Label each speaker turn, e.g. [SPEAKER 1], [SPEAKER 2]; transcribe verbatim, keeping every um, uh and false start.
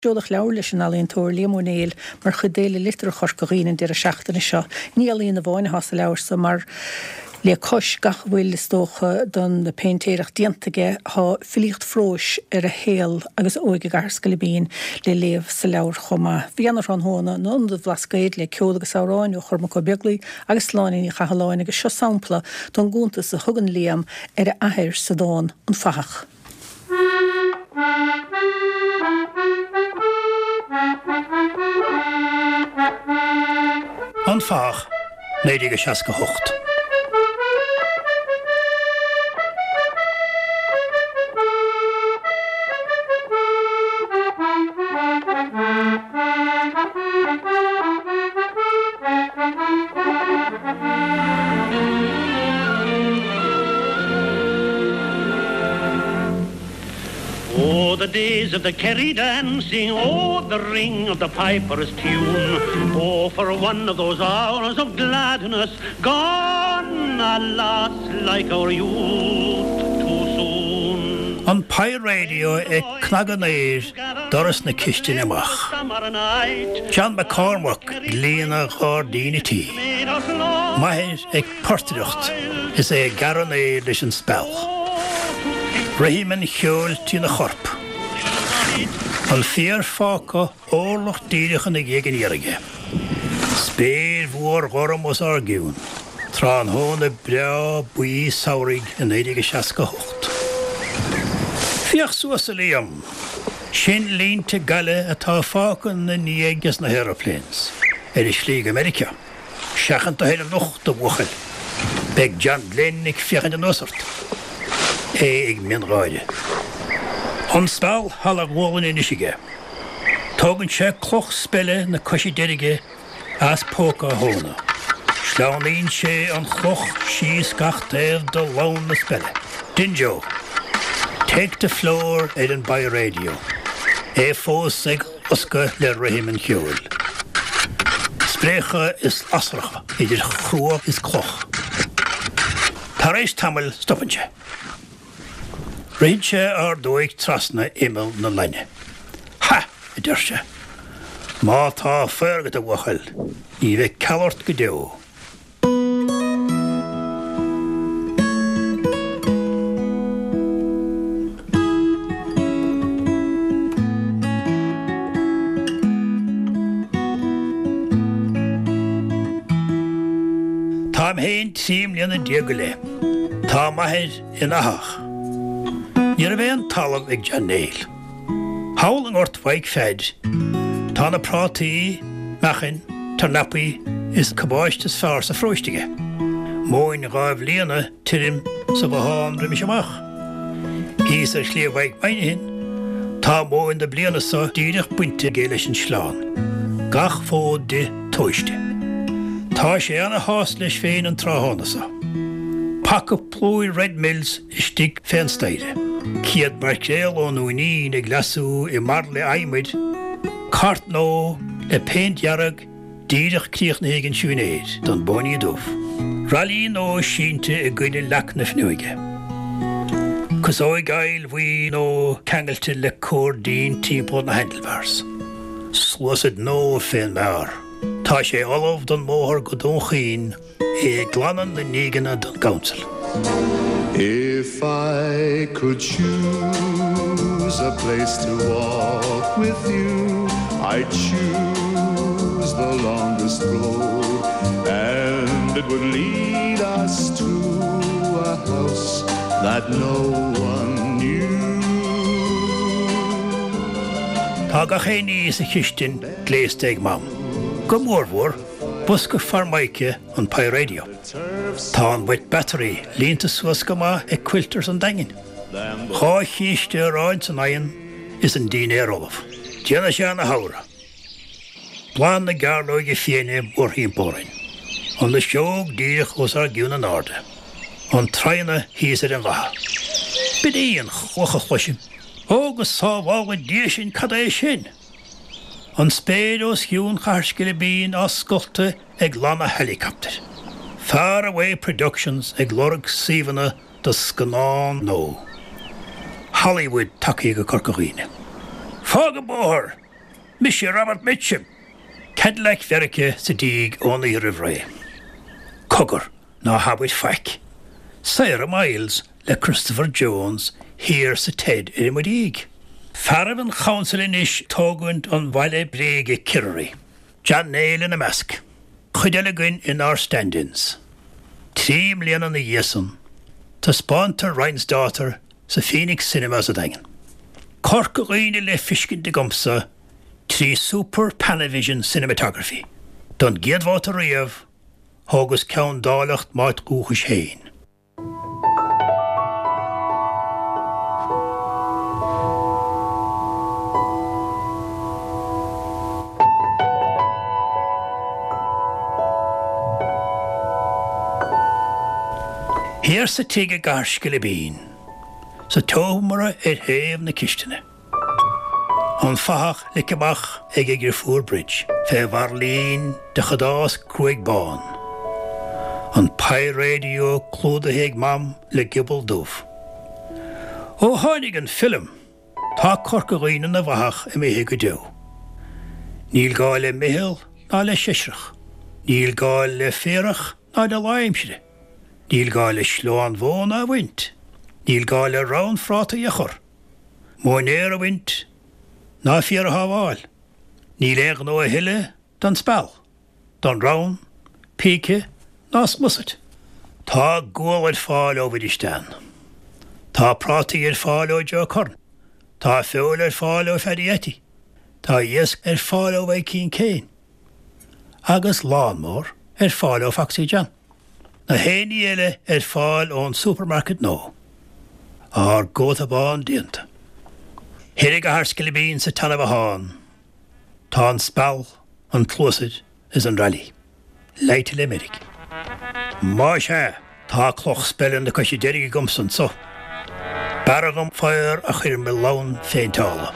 [SPEAKER 1] Joach leabhar leis an alíonn tóir léamónéil mar chudéile litre chorcaghín in deir a seachtainna seo. Ní alíonn na bháine has a leabhar sa mar le cos gach bhfuil is tócha don na péintéireach diantaige há filíocht frós ar a héal agus óige garsca le bíon le léamh sa leabhar chuma. Bhí anar an hóna nó na bhlascaid le ceol agus áráin ó churma có beaglaí agus láinaí í chahaláin agus seo sampla don gúnta sa thugan léam ar a athir sa dáin an fachach.
[SPEAKER 2] An fach, néidige seasca hocht.
[SPEAKER 3] Oh, the days of the Kerry dancing, oh, the ring of the piper's tune, oh, for one of those hours of gladness, gone, alas, like our youth, too soon.
[SPEAKER 2] On Pi Radio ag Knaganéir doras na Kistin amach. John McCormack líana chór dína tí. Maithir ag portreacht is é Garanéir leis an spell. Rahiman Hjól tí na chorp. Al fear fáca órlach díirichan ag éigen iarige. Spéir mhór ghoram os argiún. Trán hóna brea buí saurig in éidige seasca hocht. Fiach suas a liam. Sin línte galle atá fácan na níegas na aeroplanes. Er is slíg Amerika. Seachant a heile nocht a wuchel. Beg John Glenn ag fiachan an osart. É ag min ráide. An spell hall ghólan in isige. Tógann sé cloch spelle na coisi derige as póca hóna. Slánaíonn sé an chloch síos gach déir do lán na spelle. Dinjo, take the floor ar an Pi Radio. É fós ag osca le Rahiman Hjól. Sprécha is asracha, idir chrua is cloch. Tar éis tamil stoppan sé. Reid sé ar dóigh trasna imel na leine. Ha! I dyr sé. Má tá fergad a wachel. I bheith calort go deo. Tá mhéin tím líana diagule. Tá maithir in ahach. Níor bhéan talamh ag John Neil. Hawl an ort bhaig fed. Tá na prátaí, mechan, tar napaí is cabáistas fear sa froistige. Móin gáibh líana tirim sa bhán rimis amach. Ís ar slí bhaig bainihin. Tá móin de bliana sa díirich buinte géile sin sláán. Gach fód de toiste. Tá sé anna hás leis féin an tráthánasa. Paca plúi Red Mills istig fénstaide. Ciad mar céal ó nuaní na glasú I mar le aimid, cart nó le péint jarag díirich críoch na hégan siúnéid don bóní dúf. Rallí nó sínte I gcuine lech na fnuige. Cos ói gail bhí nó cangalte le cór dín tímpó na handlebars. Slosad nó féin mar. Tá sé olaf don móthar go don chin é glanan na nígana don council.
[SPEAKER 4] If I could choose a place to walk with you, I'd choose the longest road, and it would lead us to a house that no one knew.
[SPEAKER 2] Tá ga chéní sa Kistin gléisteag mam. Go mórmhór, busca farmaike an Pi Radio. Tá an wet battery línta suas go má ag quilters an dangin. Chá chíiste ráid san aon is an dín éar olaf. Diana sé na haura. Plán na garlóig I féine mór hín bórain. An le seog díirich os ar giún an arde. An traina hís ar an bhaha. Bid íon chlocha chloisim. Ógus sábhága dísin cad é sin. An spéad os giún charscile bíon as scolte ag lana helicopter. Far Away Productions ag lorg sívanna do scanán nó. Hollywood takeí go corcaghine. Fága bóthir Mister Robert Mitchum, Cadillac Verica sa díg óna i Rivray. Cogur ná habit faic. Sarah Miles le Christopher Jones here sa Ted i Mudig. Faravan council in ish tógund on Vale Brege Kirry. John Nail in a mask. Chudelagun in our stand-ins. Three million on the yesun. To sponsor Ryan's daughter sa Phoenix Cinemas a dangan. Cork Rhine le Fishkin de Gumsa. Three super Panavision cinematography. Don Giedwater Riev. Hogus Count Dalacht Mart Guchish Hain. Here's a tig a garskele bean. Sa tomara et hev na kistene. On fach likebach eg Griffur Bridge. Fe Varlin de Chadas Cruig Bon. On Pi Radio Clode heg mam le Gibble Dove. O Heinigen film. Ta Corcorin na vach e me hegu do. Níl gáil le mihil na le shishrach. Níl gáil le ferach na le laimshire. Níl gáil le slán vóna wint. Níl gáil le raun frata yachor. Móin éir a wint. Na fiar a haváil. Níl eag nó a hille dan spell. Dan raun, píke, na smusset. Tá góid fáil over di stan. Tá prati er fáil o jo corn. Tá fjóil er fáil o fedieti. Tá jesk er fáil o veikin kein. Agus lawnmower er fáil o faxi jan. Na héni ele er fáil on supermarket no. Ar gota bán dienta. Hirig a harskele bean sa tan of a haan. Tá an spell an closet is an rally. Leite le mirig. Máise tá cloch spellen de cossi derig gumson so. Baragum fire a chir me lawn féintála.